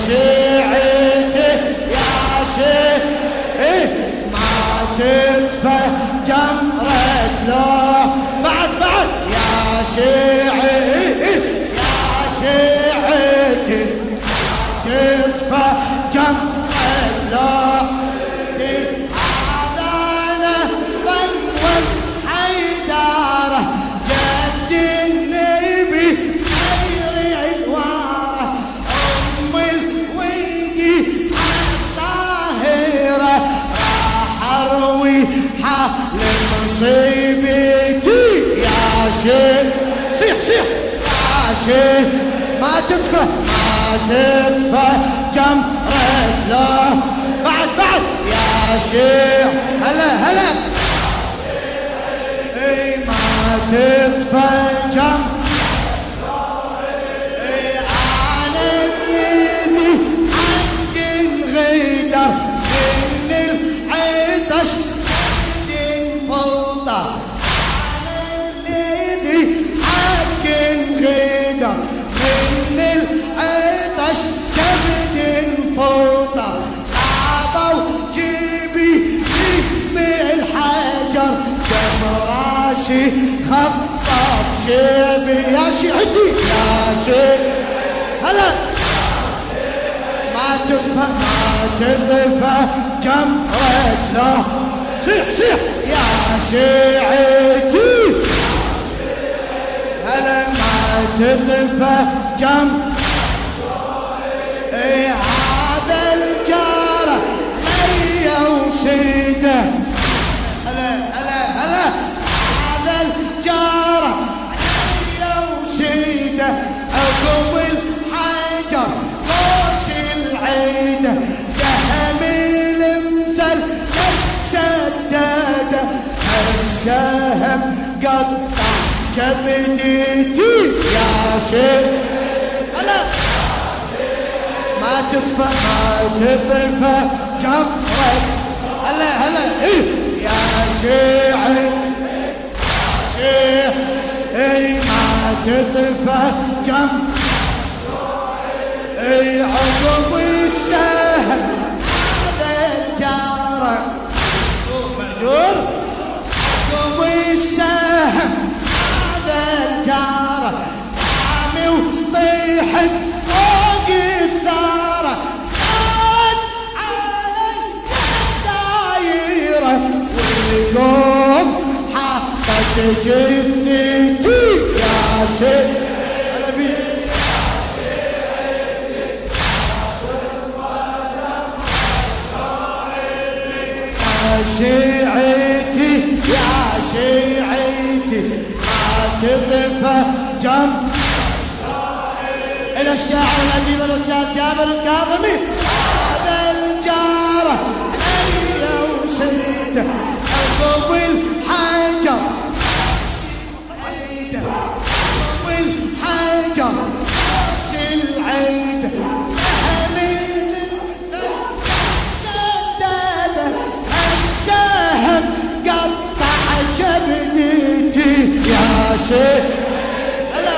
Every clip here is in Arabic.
شيعتي يا شيعتي ما تدفى جمرة لو بعد يا شيعتي يا شيعتي تدفى جمرة لو هذا نهضا والحيدارة جد النبي خير عواره أم الويدي الطاهرة راح أروي حال مصيبتي يا شيخ صيح يا شيخ ما تدفى جمرة له بعد يا شيخ هلا اي ما تدفى جمرة اي انا الذي حق الغدر من العطش فوضى انا الذي حق الغدر من العطش كبد فوضى صعبوا جيبي من الحجر جم راسي خطب شيبي يا شيعتي يا شيخ هلا ما تدفى جمرة له صيح يا شيعتي هلا ما تدفى جمرة اي هذا الجارة ليا وسيده هلا هذا الجارة ليا وسيده عقب الحجر قوس العيده سهم المثل سداده السهم قطع كبديتي يا شيخ هلا ما تدفى جمرة هلا إيه يا شيعي شيخ اي ما تدفى جمرة اي عقب السهم هذا الجارة مأجور عقب السهم هذا الجارة عامي وطيحت فوق الثارة كان علي دايرة واليوم حطت جثتي يا شيخ شيعتي يا شيعتي ما تضفى جنب إلى الشاعر الأديب الأستاذ جابر الكاظمي هذا الجارة علي وسيده عقب الحجر عقب الحجر نفس العيده قطع جبدتي يا شيخ هلا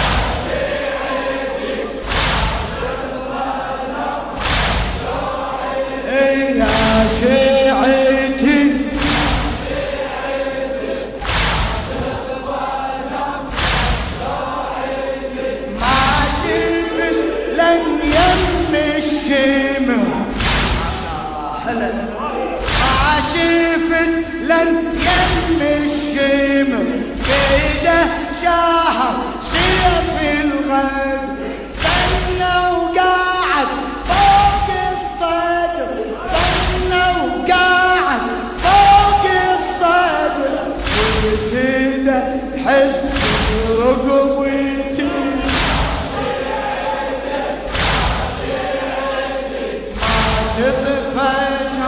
يا شيعتي ما شفت لن يم الشمر هلا ما شفت لن يم الشمر بيده شهر سيف الغد ظنه وقاعد فوق الصدر ظنه وقاعد فوق الصدر وابتدى حزن رقبتي ما تدفى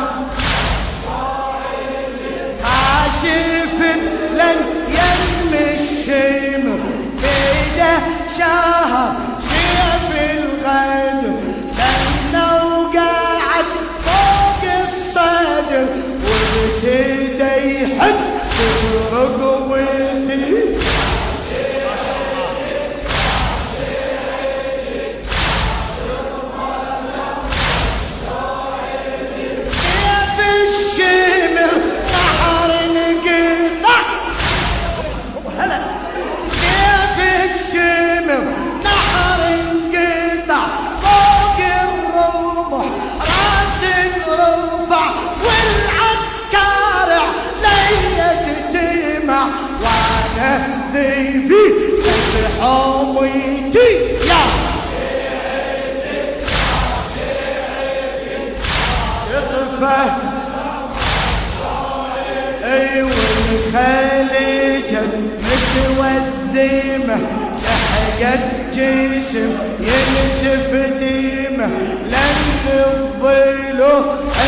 شفت لن يم الشمر بيده شهر سيف الغدر لأنه وقاعد فوق الصدر وابتدى يحس برقبتي عذبي بحوميتي يا يطفى اي والخليج متوزمه سحقت جسم ينسف ديمه لن الظلو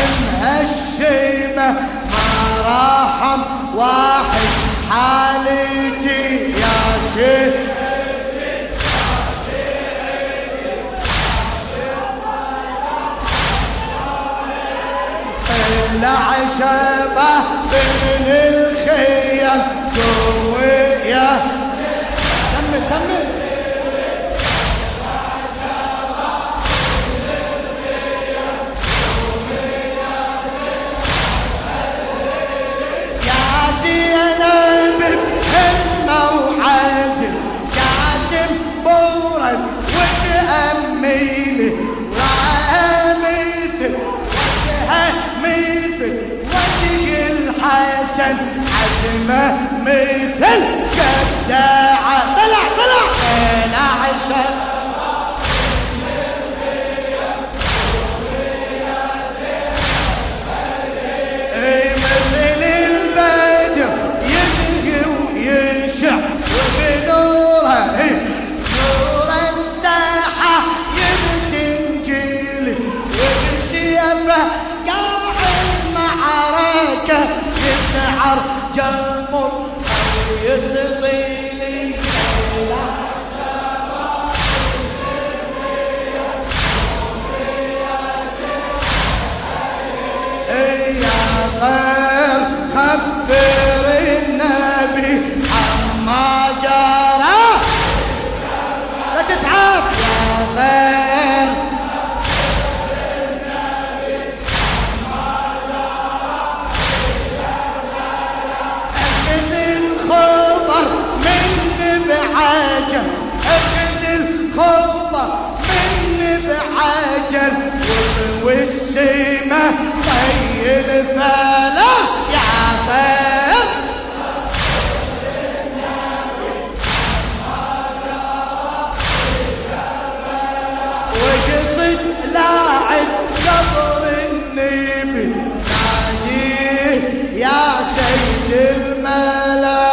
مهشمه ما راحم واحد حالتي يا شيخ العشبة من الخيل قوية كمل يا زينب بهمة وعزم جاسم بورس وتأميلي وعامثل مثل وجه الحسن عزمه مثل جداعة طلع عشان مثل البدر يزهي ويشع وبنوره نور الساحة يبتنجلي وبسيفه يسعر جمر يسطيلي يا غير خبر النبي عما جرى لا تتعب يا غير أخذ الخبر مني بعجل والسيمة طي الفلا يا غير وقصد لاعب قبر النبي ناديه يا سيد الملا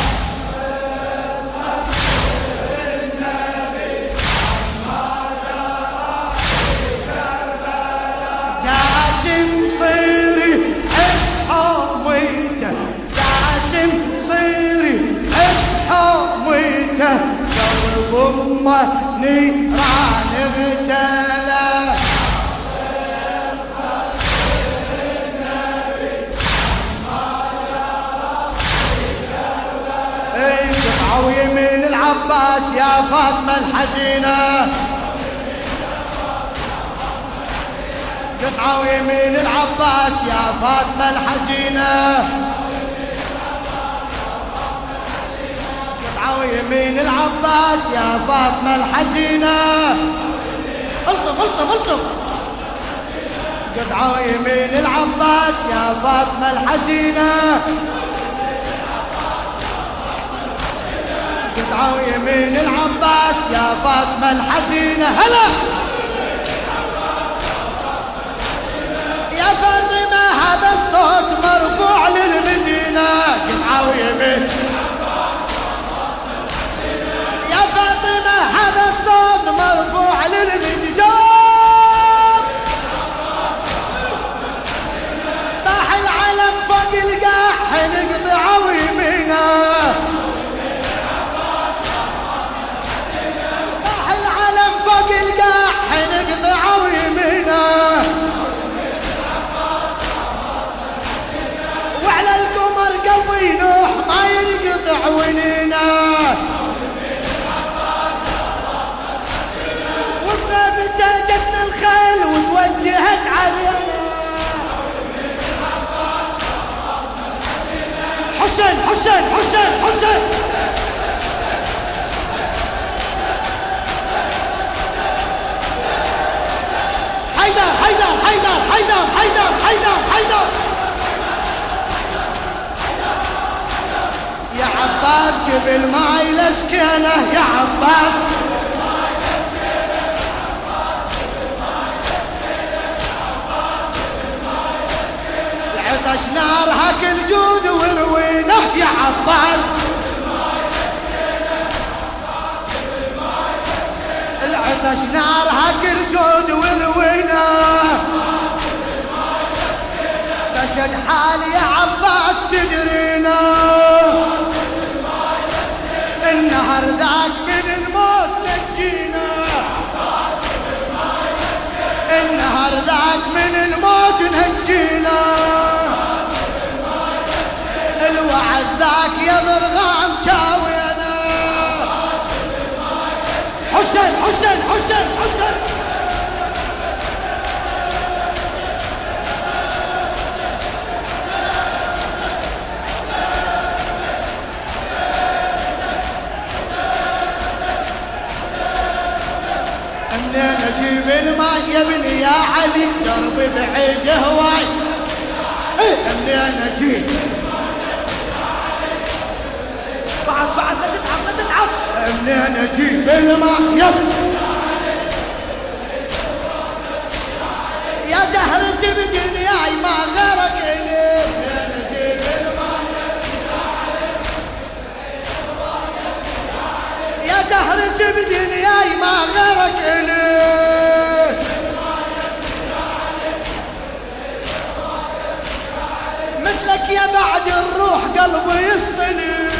قلب امه نيران اغتلى قطعوا يمين العباس يا فاطمه الحزينه قطعوا يمين العباس يا فاطمه الحزينه يمين العباس يا فاطمة الحزينة الطف قطعوا يمين العباس يا فاطمة الحزينة قطعوا يمين العباس يا فاطمة الحزينة هلا يا فاطمة هذا الصوت مرفوع للمدينة قطعوا يمين هذا الصوت مرفوع للمدجار طاح العلم فوق القاح نقطعوا يمينه طاح العلم فوق القاح نقطعوا يمينه وعلى القمر قلبي ينوح ما ينقطع ونينه جتنا الخيل وتوجهت علينا حسين حيدر يا عباس جيب بالماي لسكينه يا عباس العطش نارها كل جود وروينه يا عباس العطش نارها كل جود وروينه تشد حالي يا عباس تدرينا النهر ذاك من الموت نجينا النهر ذاك من الموت نجينا الوعد ذاك يا ضرغام شاوينا حسين حسين حسين حسين منين اجيب الماء يا ابني يا علي دربي بعيد هواي منين اجيب بعد لا تتعب لا تتعب منين اجيب الماء يا ابني يا زهرتي بدنياي ما غيرك الي منين اجيب الماء يا زهرتي بدنياي ما غيرك الي مثلك يا بعد الروح قلبي يسطني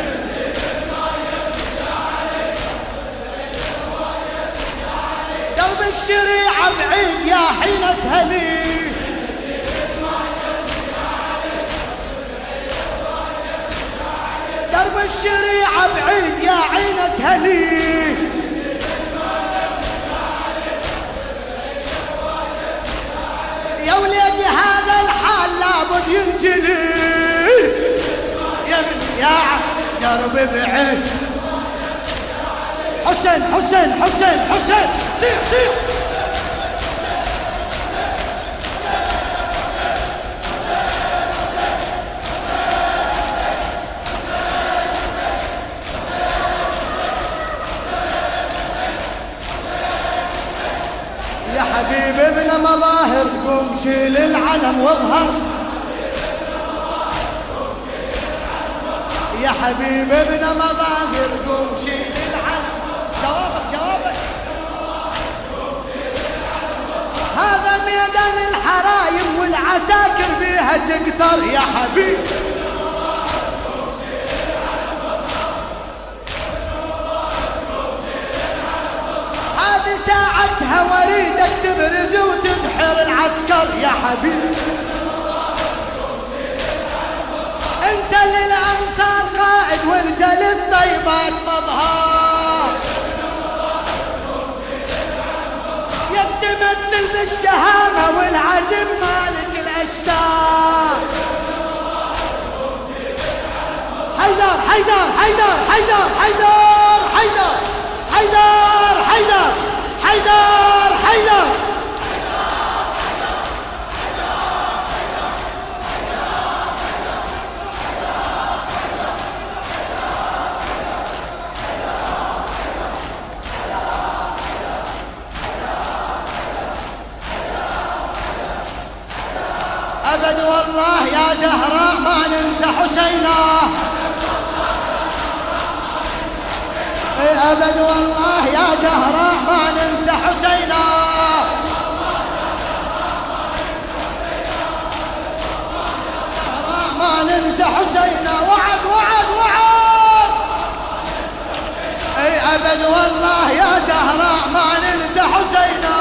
قلب الشريعة بعيد يا حين تهلي درب الشريعة بعيد يا عين تهلي يا وليدي هذا الحال لابد ينجلي يا ابني يا درب بعيد حسين حسين حسين حسين سيح سيح يا حبيب ابن مظاهر قوم شيل العلم واظهر يا حبيب ابن مظاهر قوم شيل العلم جوابك هذا ميدان الحرايم والعساكر بيها تكثر يا حبيب هذه ساعتها وريدك تبرز وتدحر العسكر يا حبيب انت للانصار قائد وانت للطيبات مظهر يا تمثل بالشهامة والعزم مالك الاشتار حيدر حيدر حيدر حيدر حيدر حيدر حيدر حيدر حيدر حيدر أبد والله يا زهراء ما ننسى حسينا أبد والله يا زهراء ما ننسى حسينا زهراء ما ننسى حسينا وعد وعد وعد أبد والله يا زهراء ما ننسى حسينا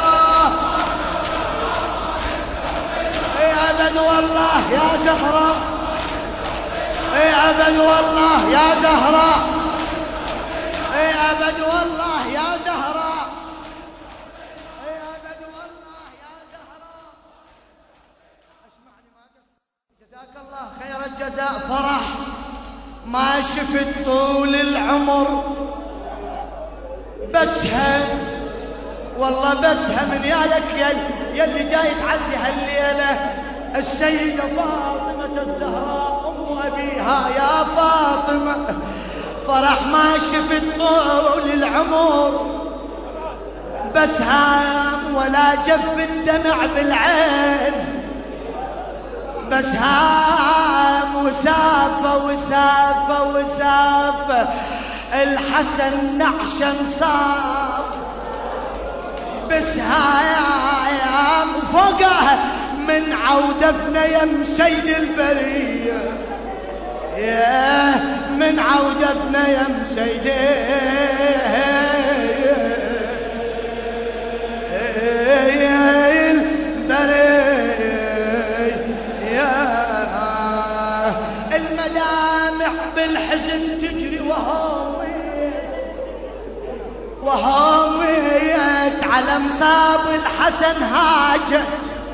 أبد والله يا زهراء أبد والله يا زهراء أبد والله يا زهراء أبد والله يا زهراء اسمعني ما قصر جزاك الله خير الجزاء فرح ما شفت طول العمر بسها والله بسها من يالك يلي جاي تعزي هالليله السيدة فاطمة الزهراء أم أبيها يا فاطمة فرح ما شفت طول العمر، بس هام ولا جف الدمع بالعين، بس هام وسافة وسافة وسافة الحسن نعشا صار، بس هام وفوقها من عودفنا يم سيد البرية، من عودفنا يم سيد المدامع بالحزن تجري وهاويت على مصاب الحسن هاجت،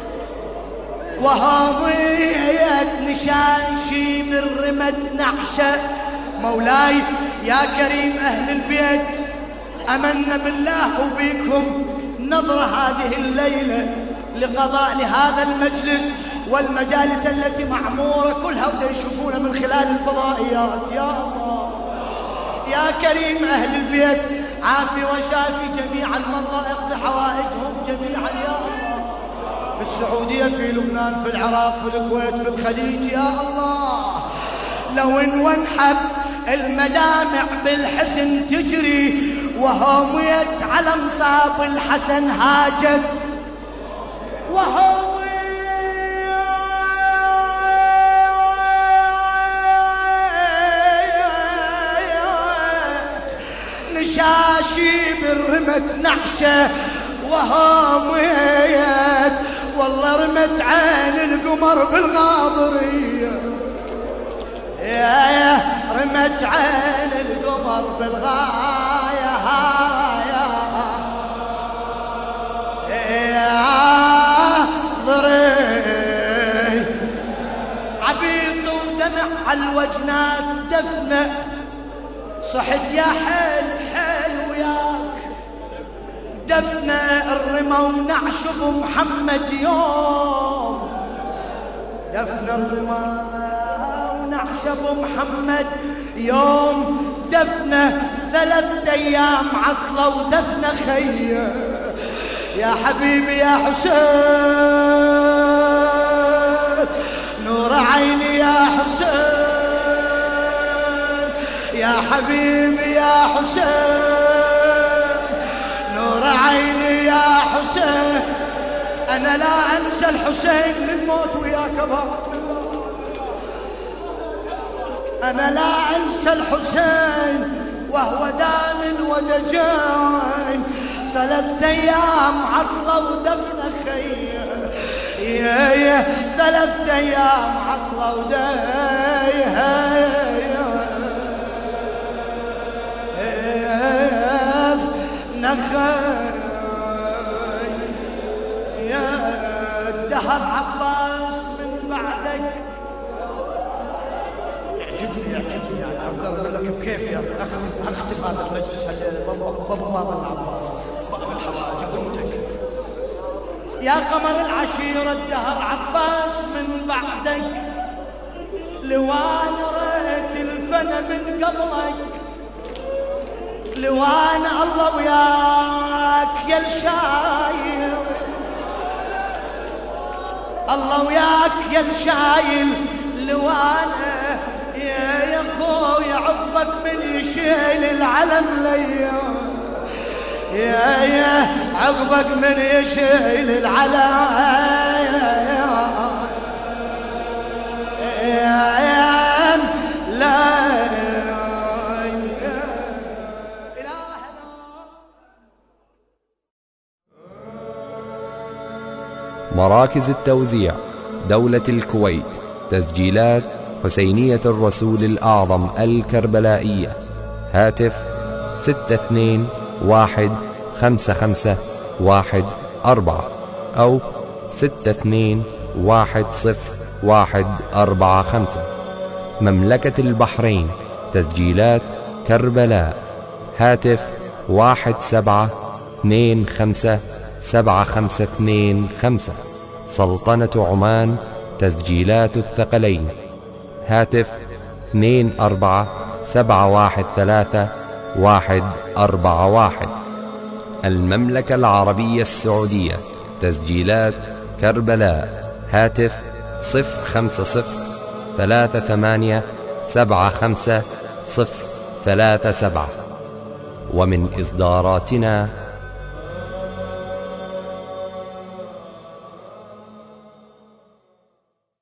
وهاويت نشان شي من رمد نعشة. مولاي يا كريم أهل البيت، أمنا بالله وبيكم نظرة هذه الليلة لقضاء لهذا المجلس والمجالس التي معمورة كلها ودا يشوفونها من خلال الفضائيات. يا الله يا كريم أهل البيت، عافي وشافي جميع المرضى، اقضي حوائجهم جميعا يا الله، في السعودية، في لبنان، في العراق، في الكويت، في الخليج يا الله. لو انحب المدامع بالحزن تجري، وهويت على مصاب الحسن هاجت، وهويت نشاشي بالرمت نعشة، وهويت والله رمت عين القمر بالغاضرية، يا رمت عين القمر بالغاية ضري عبيط ودمع على الوجنات دفنة، صحت يا حيل حيل وياك دفنة الرمى ونعشب محمد يوم، دفنة الرمى ونعشب محمد يوم، دفنة 3 أيام عطلة ودفنة خيه. يا حبيبي يا حسين نور عيني يا حسين، يا حبيبي يا حسين نور عيني يا حسين، أنا لا أنسى الحسين للموت وياك بعد، أنا لا أنسى الحسين وهو دام ودجان، 3 أيام عطلة ودفنة خيه، 3 أيام عطلة نخي يا الدهر عباس من بعدك. يعجبني يا عبد الله لك بكيف يا اختم هذا المجلس بابا فاضل العباس بابا الحواج بنتك يا قمر العشيرة الدهر عباس من بعدك، لوان ريت الفنا من قبلك، لوان الله وياك يا الشايل، الله وياك يا الشايل لوانا يا اخويا، عقبك من يشيل العلم ليا، يا عقبك من يشيل العلم لا مراكز التوزيع دولة الكويت، تسجيلات حسينية الرسول الأعظم الكربلائية، هاتف 6215514 أو 6210145. مملكة البحرين، تسجيلات كربلاء، هاتف 17257525. سلطنة عمان، تسجيلات الثقلين، هاتف 24 713-141. المملكة العربية السعودية، تسجيلات كربلاء، هاتف 050-3875-037. ومن إصداراتنا